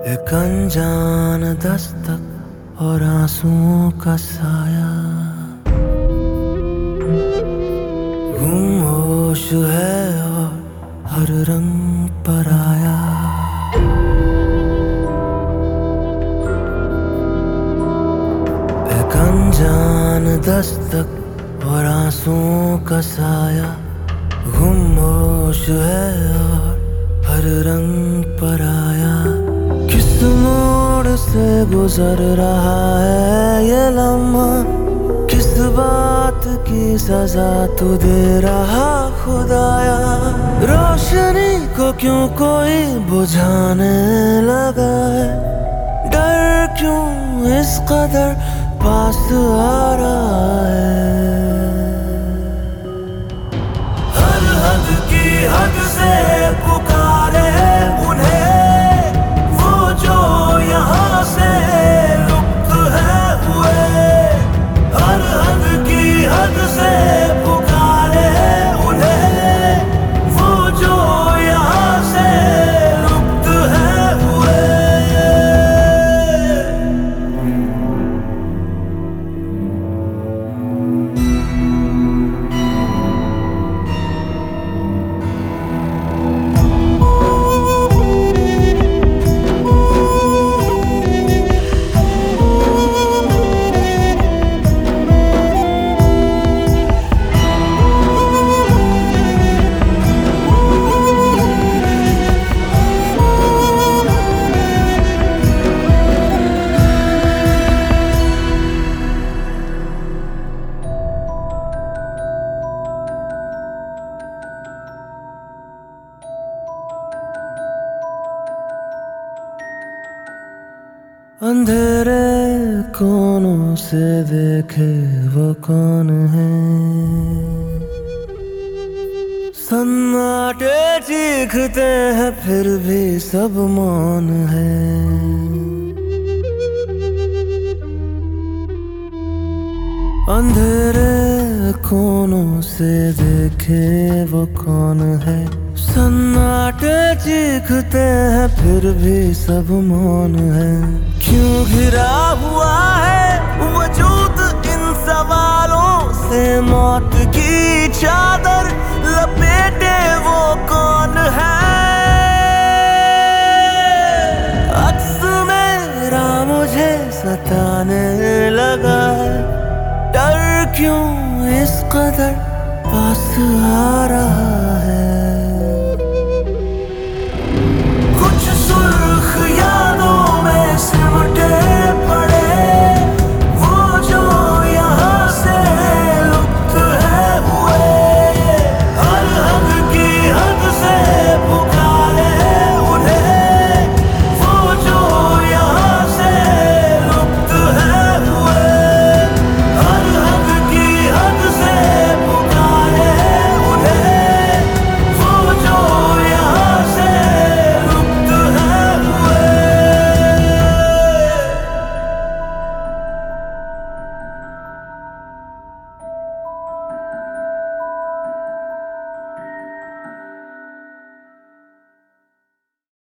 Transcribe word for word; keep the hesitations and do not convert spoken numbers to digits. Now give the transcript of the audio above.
एक अनजान दस्तक और आंसुओं का साया, गुमहोश है और हर रंग पर आया। एक अनजान दस्तक और आंसुओं का साया, गुमहोश है और हर रंग पर आया। किस मोड़ से गुजर रहा है ये लम्हा, किस बात की सजा तू दे रहा खुदाया। रोशनी को क्यों कोई बुझाने लगा है, डर क्यों इस कदर पास आ रहा है। हर हद की हद से पुकारे उन्हें वो जो यहाँ से लुप्त है हुए। हर हद की हद से पुकारे उन्हें वो जो यहाँ से लुप्त है हुए। अंधेरे कोनों से देखे वो कौन है, सन्नाटे चीखते हैं फिर भी सब मौन है। अंधेरे कोनों से देखे वो कौन है, सन्नाटे चीखते हैं फिर भी सब मौन है। क्यों घिरा हुआ है वजूद इन सवालों से, मौत की चादर लपेटे वो कौन है। अक्स मेरा मुझे सताने लगा है, डर क्यों इस कदर पास आ रहा है।